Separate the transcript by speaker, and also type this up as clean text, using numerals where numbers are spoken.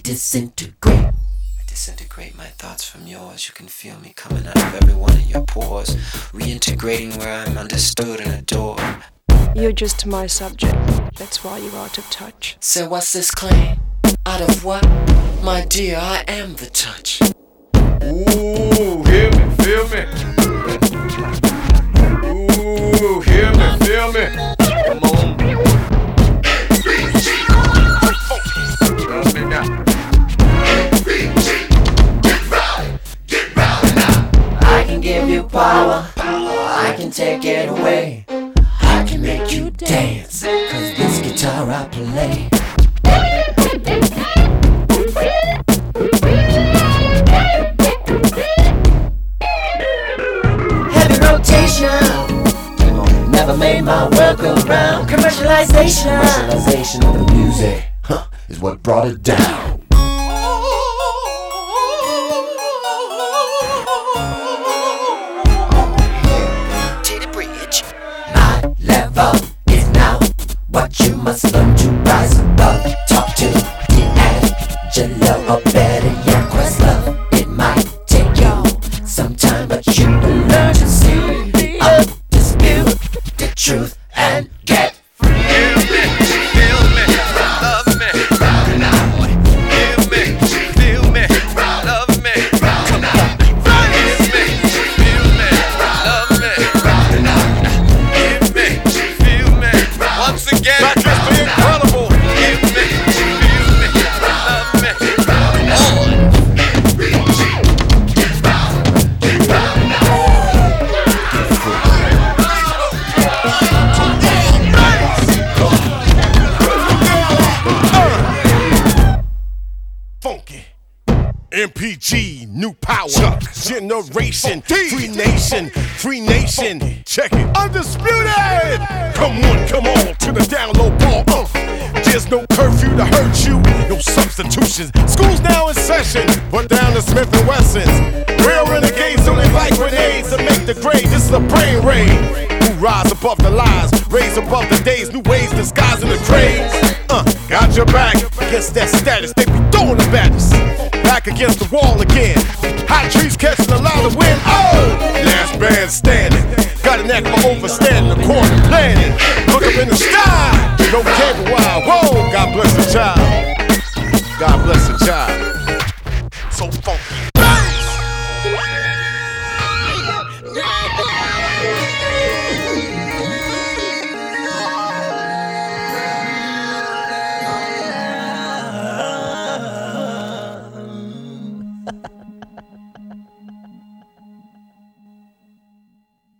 Speaker 1: disintegrate. I disintegrate my thoughts from yours. You can feel me coming out of every one of your pores, reintegrating where I'm understood and adored.
Speaker 2: You're just my subject, that's why you're out of touch.
Speaker 1: So what's this claim? Out of what? My dear, I am the touch.
Speaker 3: Ooh, hear me, feel me. Ooh, hear me, feel me. Come on. Love me now.
Speaker 1: I can give you power, I can take it away. I can make you dance, cause this guitar I play. Heavy rotation, never made my world go round. Commercialization of the music, is what brought it down. Level is now what you must learn to rise above. Talk to D'Angelo, or better yet, Questlove. It might take you some time, but you will learn to see the undisputed truth and get free.
Speaker 3: Feel me, love me, feel me, love me. Come on, feel me, love me. Once again, back is the incredible. Give me, feel me, love me. Funky. MPG, new power, generation, free nation, check it, undisputed. Come on to the down low ball. There's no curfew to hurt you, no substitutions. School's now in session, put down the Smith & Wessons. Real renegades only like grenades to make the grade. This is a brain raid. Who rise above the lies, raise above the days, new ways disguising the craze. Got your back against that status, they be throwing the baddest. Back against the wall again. Hot trees catching a lot of wind. Oh, last man standing. Got an act for overstanding the corner planning. Look up in the sky. No cable wire. Whoa, God bless the child.